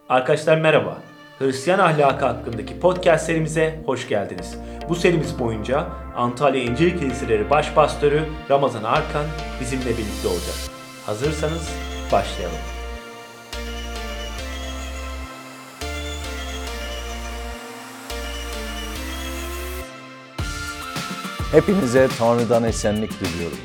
Arkadaşlar merhaba. Hristiyan ahlakı hakkındaki podcast serimize hoş geldiniz. Bu serimiz boyunca Antalya İncil Kiliseleri Başpastörü Ramazan Arkan bizimle birlikte olacak. Hazırsanız başlayalım. Hepinize Tanrı'dan esenlik diliyorum.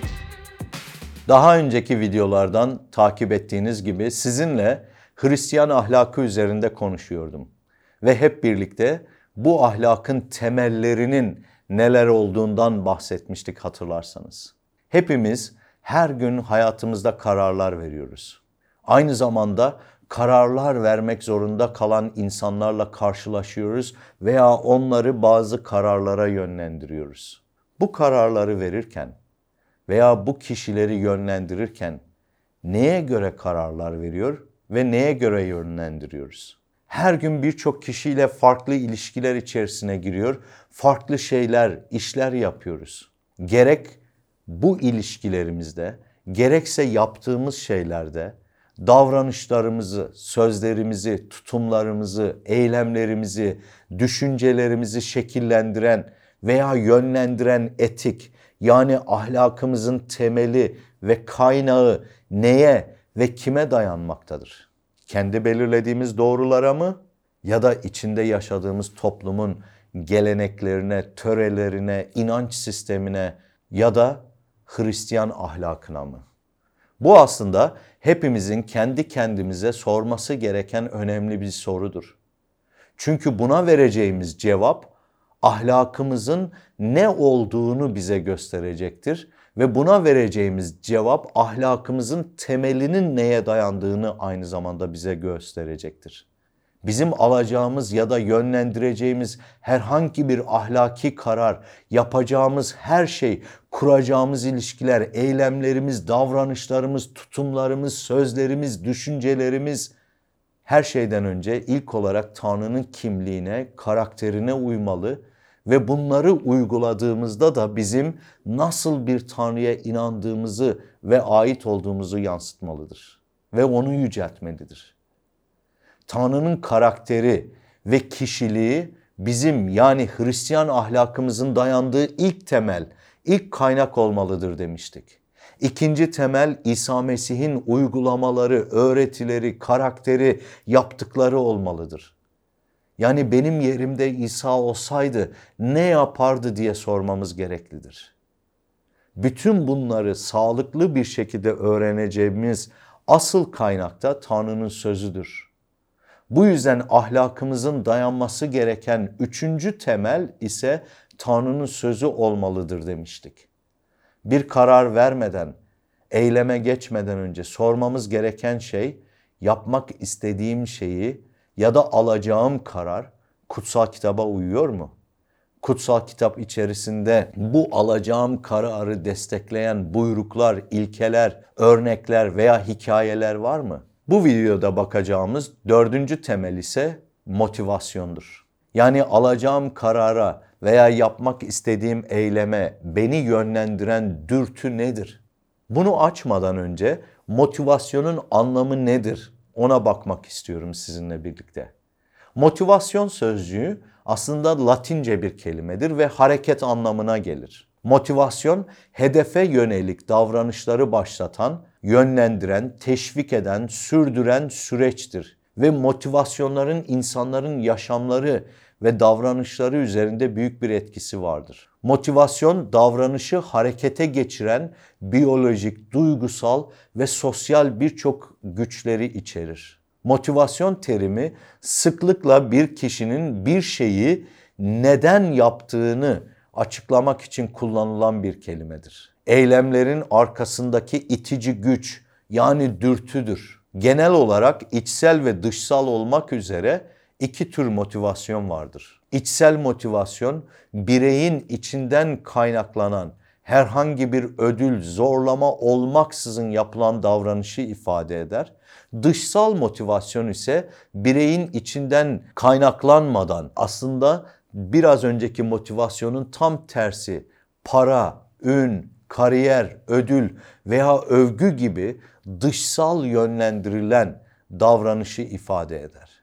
Daha önceki videolardan takip ettiğiniz gibi sizinle Hristiyan ahlakı üzerinde konuşuyordum. Ve hep birlikte bu ahlakın temellerinin neler olduğundan bahsetmiştik hatırlarsanız. Hepimiz her gün hayatımızda kararlar veriyoruz. Aynı zamanda kararlar vermek zorunda kalan insanlarla karşılaşıyoruz veya onları bazı kararlara yönlendiriyoruz. Bu kararları verirken veya bu kişileri yönlendirirken neye göre kararlar veriyor ve neye göre yönlendiriyoruz? Her gün birçok kişiyle farklı ilişkiler içerisine giriyor, farklı şeyler, işler yapıyoruz. Gerek bu ilişkilerimizde, gerekse yaptığımız şeylerde davranışlarımızı, sözlerimizi, tutumlarımızı, eylemlerimizi, düşüncelerimizi şekillendiren veya yönlendiren etik, yani ahlakımızın temeli ve kaynağı neye ve kime dayanmaktadır? Kendi belirlediğimiz doğrulara mı ya da içinde yaşadığımız toplumun geleneklerine, törelerine, inanç sistemine ya da Hristiyan ahlakına mı? Bu aslında hepimizin kendi kendimize sorması gereken önemli bir sorudur. Çünkü buna vereceğimiz cevap ahlakımızın ne olduğunu bize gösterecektir ve buna vereceğimiz cevap ahlakımızın temelinin neye dayandığını aynı zamanda bize gösterecektir. Bizim alacağımız ya da yönlendireceğimiz herhangi bir ahlaki karar, yapacağımız her şey, kuracağımız ilişkiler, eylemlerimiz, davranışlarımız, tutumlarımız, sözlerimiz, düşüncelerimiz her şeyden önce ilk olarak Tanrı'nın kimliğine, karakterine uymalı ve bunları uyguladığımızda da bizim nasıl bir Tanrı'ya inandığımızı ve ait olduğumuzu yansıtmalıdır ve onu yüceltmelidir. Tanrı'nın karakteri ve kişiliği bizim yani Hristiyan ahlakımızın dayandığı ilk temel, ilk kaynak olmalıdır demiştik. İkinci temel İsa Mesih'in uygulamaları, öğretileri, karakteri, yaptıkları olmalıdır. Yani benim yerimde İsa olsaydı ne yapardı diye sormamız gereklidir. Bütün bunları sağlıklı bir şekilde öğreneceğimiz asıl kaynakta Tanrı'nın sözüdür. Bu yüzden ahlakımızın dayanması gereken üçüncü temel ise Tanrı'nın sözü olmalıdır demiştik. Bir karar vermeden, eyleme geçmeden önce sormamız gereken şey, yapmak istediğim şeyi ya da alacağım karar kutsal kitaba uyuyor mu? Kutsal kitap içerisinde bu alacağım kararı destekleyen buyruklar, ilkeler, örnekler veya hikayeler var mı? Bu videoda bakacağımız dördüncü temel ise motivasyondur. Yani alacağım karara veya yapmak istediğim eyleme beni yönlendiren dürtü nedir? Bunu açmadan önce motivasyonun anlamı nedir? Ona bakmak istiyorum sizinle birlikte. Motivasyon sözcüğü aslında Latince bir kelimedir ve hareket anlamına gelir. Motivasyon, hedefe yönelik davranışları başlatan, yönlendiren, teşvik eden, sürdüren süreçtir. Ve motivasyonların insanların yaşamları ve davranışları üzerinde büyük bir etkisi vardır. Motivasyon, davranışı harekete geçiren biyolojik, duygusal ve sosyal birçok güçleri içerir. Motivasyon terimi sıklıkla bir kişinin bir şeyi neden yaptığını açıklamak için kullanılan bir kelimedir. Eylemlerin arkasındaki itici güç yani dürtüdür. Genel olarak içsel ve dışsal olmak üzere iki tür motivasyon vardır. İçsel motivasyon bireyin içinden kaynaklanan herhangi bir ödül, zorlama olmaksızın yapılan davranışı ifade eder. Dışsal motivasyon ise bireyin içinden kaynaklanmadan aslında biraz önceki motivasyonun tam tersi para, ün, kariyer, ödül veya övgü gibi dışsal yönlendirilen davranışı ifade eder.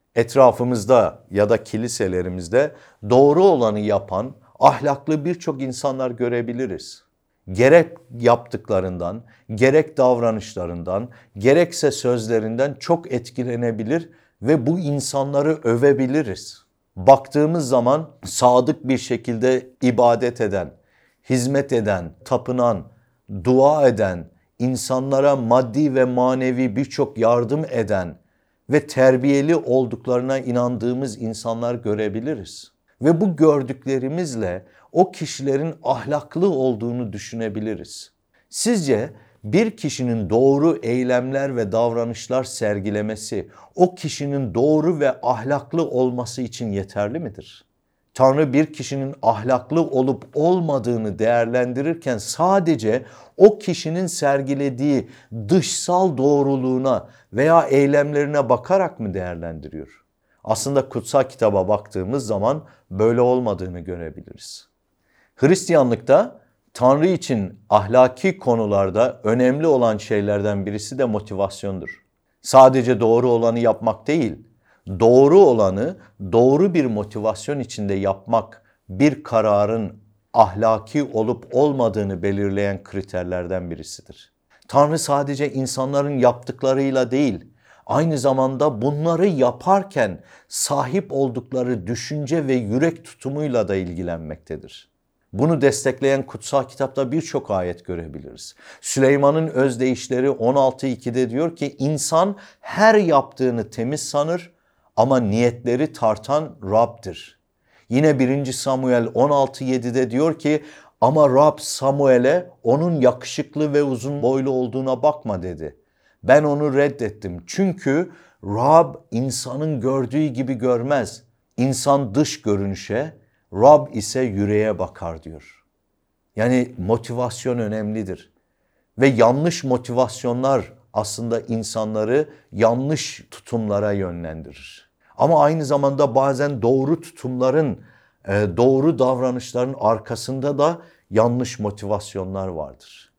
Etrafımızda ya da kiliselerimizde doğru olanı yapan ahlaklı birçok insanlar görebiliriz. Gerek yaptıklarından, gerek davranışlarından, gerekse sözlerinden çok etkilenebilir ve bu insanları övebiliriz. Baktığımız zaman sadık bir şekilde ibadet eden, hizmet eden, tapınan, dua eden, insanlara maddi ve manevi birçok yardım eden ve terbiyeli olduklarına inandığımız insanlar görebiliriz. Ve bu gördüklerimizle o kişilerin ahlaklı olduğunu düşünebiliriz. Sizce bir kişinin doğru eylemler ve davranışlar sergilemesi o kişinin doğru ve ahlaklı olması için yeterli midir? Tanrı bir kişinin ahlaklı olup olmadığını değerlendirirken sadece o kişinin sergilediği dışsal doğruluğuna veya eylemlerine bakarak mı değerlendiriyor? Aslında kutsal kitaba baktığımız zaman böyle olmadığını görebiliriz. Hristiyanlıkta Tanrı için ahlaki konularda önemli olan şeylerden birisi de motivasyondur. Sadece doğru olanı yapmak değil, doğru olanı doğru bir motivasyon içinde yapmak bir kararın ahlaki olup olmadığını belirleyen kriterlerden birisidir. Tanrı sadece insanların yaptıklarıyla değil, aynı zamanda bunları yaparken sahip oldukları düşünce ve yürek tutumuyla da ilgilenmektedir. Bunu destekleyen kutsal kitapta birçok ayet görebiliriz. Süleyman'ın Özdeyişleri 16.2'de diyor ki insan her yaptığını temiz sanır ama niyetleri tartan Rab'dir. Yine 1. Samuel 16.7'de diyor ki ama Rab Samuel'e onun yakışıklı ve uzun boylu olduğuna bakma dedi. Ben onu reddettim çünkü Rab insanın gördüğü gibi görmez. İnsan dış görünüşe, Rab ise yüreğe bakar diyor. Yani motivasyon önemlidir. Ve yanlış motivasyonlar aslında insanları yanlış tutumlara yönlendirir. Ama aynı zamanda bazen doğru tutumların, doğru davranışların arkasında da yanlış motivasyonlar vardır.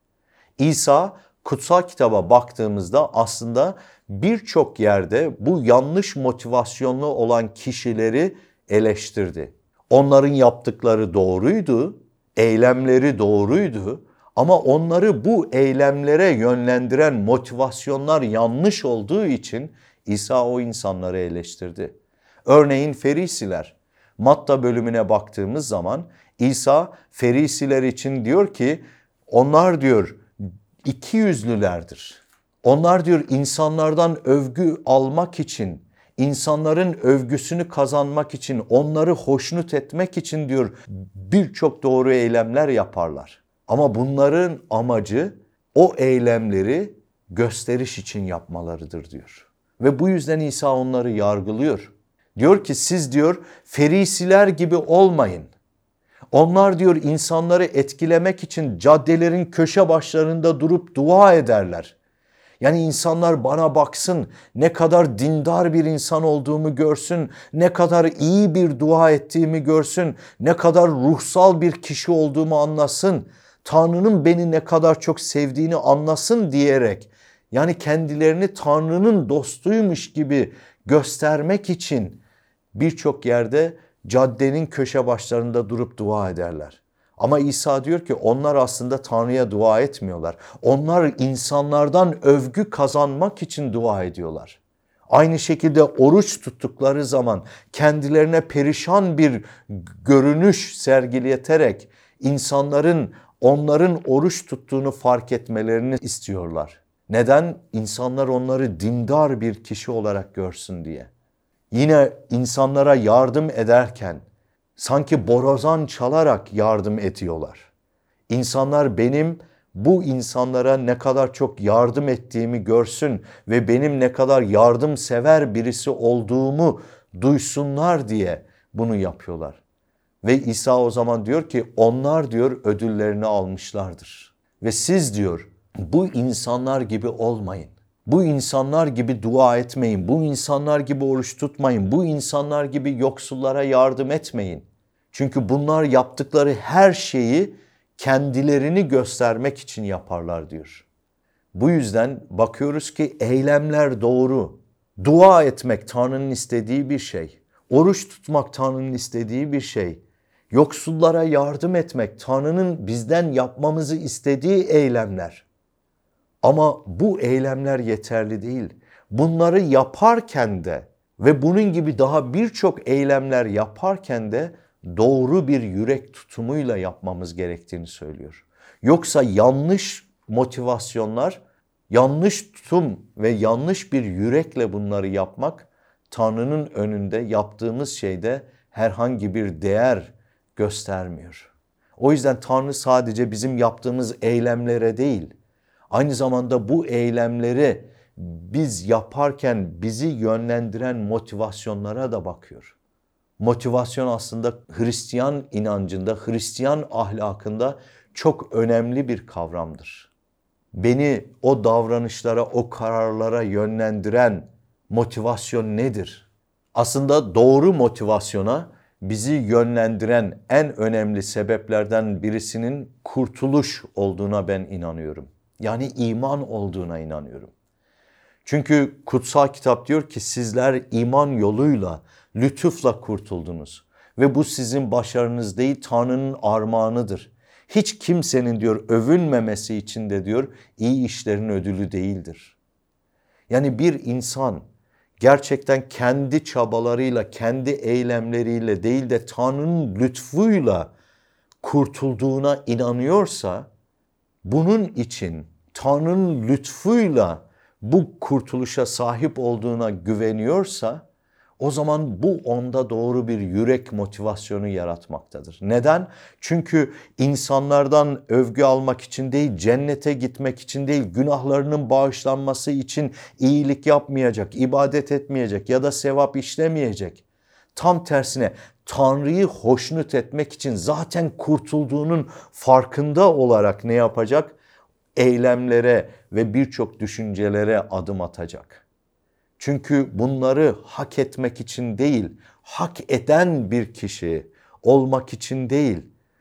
İsa kutsal kitaba baktığımızda aslında birçok yerde bu yanlış motivasyonlu olan kişileri eleştirdi. Onların yaptıkları doğruydu, eylemleri doğruydu ama onları bu eylemlere yönlendiren motivasyonlar yanlış olduğu için İsa o insanları eleştirdi. Örneğin Ferisiler. Matta bölümüne baktığımız zaman İsa Ferisiler için diyor ki onlar diyor ikiyüzlülerdir. Onlar diyor insanlardan övgü almak için, insanların övgüsünü kazanmak için, onları hoşnut etmek için diyor birçok doğru eylemler yaparlar. Ama bunların amacı o eylemleri gösteriş için yapmalarıdır diyor. Ve bu yüzden İsa onları yargılıyor. Diyor ki siz diyor Ferisiler gibi olmayın. Onlar diyor insanları etkilemek için caddelerin köşe başlarında durup dua ederler. Yani insanlar bana baksın, ne kadar dindar bir insan olduğumu görsün, ne kadar iyi bir dua ettiğimi görsün, ne kadar ruhsal bir kişi olduğumu anlasın, Tanrı'nın beni ne kadar çok sevdiğini anlasın diyerek, yani kendilerini Tanrı'nın dostuymuş gibi göstermek için birçok yerde caddenin köşe başlarında durup dua ederler. Ama İsa diyor ki onlar aslında Tanrı'ya dua etmiyorlar. Onlar insanlardan övgü kazanmak için dua ediyorlar. Aynı şekilde oruç tuttukları zaman kendilerine perişan bir görünüş sergileterek insanların onların oruç tuttuğunu fark etmelerini istiyorlar. Neden? İnsanlar onları dindar bir kişi olarak görsün diye. Yine insanlara yardım ederken sanki borazan çalarak yardım ediyorlar. İnsanlar benim bu insanlara ne kadar çok yardım ettiğimi görsün ve benim ne kadar yardımsever birisi olduğumu duysunlar diye bunu yapıyorlar. Ve İsa o zaman diyor ki onlar diyor ödüllerini almışlardır. Ve siz diyor bu insanlar gibi olmayın. Bu insanlar gibi dua etmeyin. Bu insanlar gibi oruç tutmayın. Bu insanlar gibi yoksullara yardım etmeyin. Çünkü bunlar yaptıkları her şeyi kendilerini göstermek için yaparlar diyor. Bu yüzden bakıyoruz ki eylemler doğru Dua etmek Tanrı'nın istediği bir şey. Oruç tutmak Tanrı'nın istediği bir şey. Yoksullara yardım etmek Tanrı'nın bizden yapmamızı istediği eylemler. Ama bu eylemler yeterli değil. Bunları yaparken de ve bunun gibi daha birçok eylemler yaparken de doğru bir yürek tutumuyla yapmamız gerektiğini söylüyor. Yoksa yanlış motivasyonlar, yanlış tutum ve yanlış bir yürekle bunları yapmak Tanrı'nın önünde yaptığımız şeyde herhangi bir değer göstermiyor. O yüzden Tanrı sadece bizim yaptığımız eylemlere değil, aynı zamanda bu eylemleri biz yaparken bizi yönlendiren motivasyonlara da bakıyor. Motivasyon aslında Hristiyan inancında, Hristiyan ahlakında çok önemli bir kavramdır. Beni o davranışlara, o kararlara yönlendiren motivasyon nedir? Aslında doğru motivasyona bizi yönlendiren en önemli sebeplerden birisinin kurtuluş olduğuna ben inanıyorum. Yani iman olduğuna inanıyorum. Çünkü kutsal kitap diyor ki sizler iman yoluyla, lütufla kurtuldunuz. Ve bu sizin başarınız değil, Tanrı'nın armağanıdır. Hiç kimsenin diyor övünmemesi için de diyor iyi işlerin ödülü değildir. Yani bir insan gerçekten kendi çabalarıyla, kendi eylemleriyle değil de Tanrı'nın lütfuyla kurtulduğuna inanıyorsa, bunun için Tanrı'nın lütfuyla bu kurtuluşa sahip olduğuna güveniyorsa, o zaman bu onda doğru bir yürek motivasyonu yaratmaktadır. Neden? Çünkü insanlardan övgü almak için değil, cennete gitmek için değil, günahlarının bağışlanması için iyilik yapmayacak, ibadet etmeyecek ya da sevap işlemeyecek. Tam tersine Tanrı'yı hoşnut etmek için zaten kurtulduğunun farkında olarak ne yapacak? Eylemlere ve birçok düşüncelere adım atacak. Çünkü bunları hak etmek için değil, hak eden bir kişi olmak için değil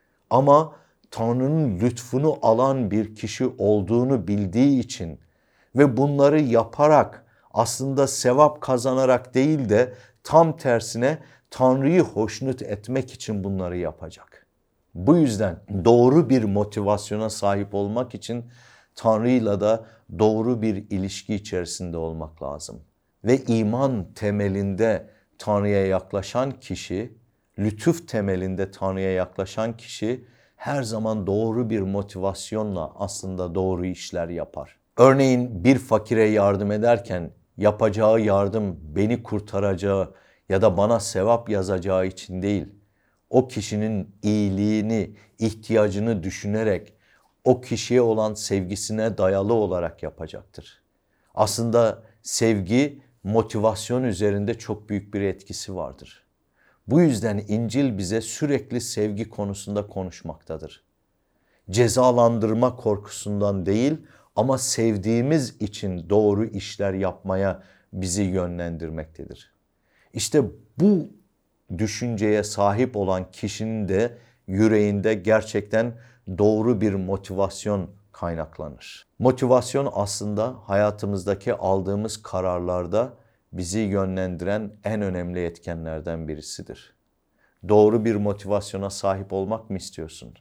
ama Tanrı'nın lütfunu alan bir kişi olduğunu bildiği için ve bunları yaparak aslında sevap kazanarak değil de tam tersine Tanrı'yı hoşnut etmek için bunları yapacak. Bu yüzden doğru bir motivasyona sahip olmak için Tanrı'yla da doğru bir ilişki içerisinde olmak lazım. Ve iman temelinde Tanrı'ya yaklaşan kişi, lütuf temelinde Tanrı'ya yaklaşan kişi her zaman doğru bir motivasyonla aslında doğru işler yapar. Örneğin bir fakire yardım ederken yapacağı yardım beni kurtaracağı ya da bana sevap yazacağı için değil, o kişinin iyiliğini, ihtiyacını düşünerek o kişiye olan sevgisine dayalı olarak yapacaktır. Aslında sevgi, motivasyon üzerinde çok büyük bir etkisi vardır. Bu yüzden İncil bize sürekli sevgi konusunda konuşmaktadır. Cezalandırma korkusundan değil ama sevdiğimiz için doğru işler yapmaya bizi yönlendirmektedir. İşte bu düşünceye sahip olan kişinin de yüreğinde gerçekten doğru bir motivasyon kaynaklanır. Motivasyon aslında hayatımızdaki aldığımız kararlarda bizi yönlendiren en önemli etkenlerden birisidir. Doğru bir motivasyona sahip olmak mı istiyorsun?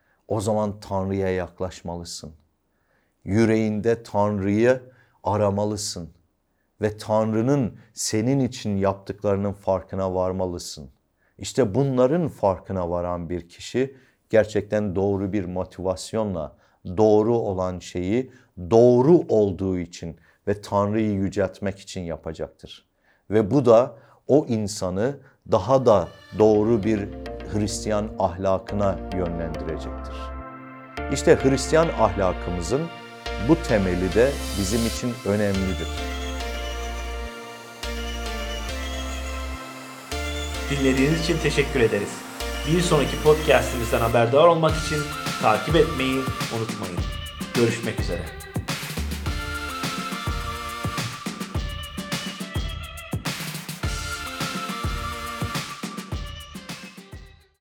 O zaman Tanrı'ya yaklaşmalısın. Yüreğinde Tanrı'yı aramalısın ve Tanrı'nın senin için yaptıklarının farkına varmalısın. İşte bunların farkına varan bir kişi gerçekten doğru bir motivasyonla doğru olan şeyi doğru olduğu için ve Tanrı'yı yüceltmek için yapacaktır. Ve bu da o insanı daha da doğru bir Hristiyan ahlakına yönlendirecektir. İşte Hristiyan ahlakımızın bu temeli de bizim için önemlidir. Dinlediğiniz için teşekkür ederiz. Bir sonraki podcastimizden haberdar olmak için takip etmeyi unutmayın. Görüşmek üzere.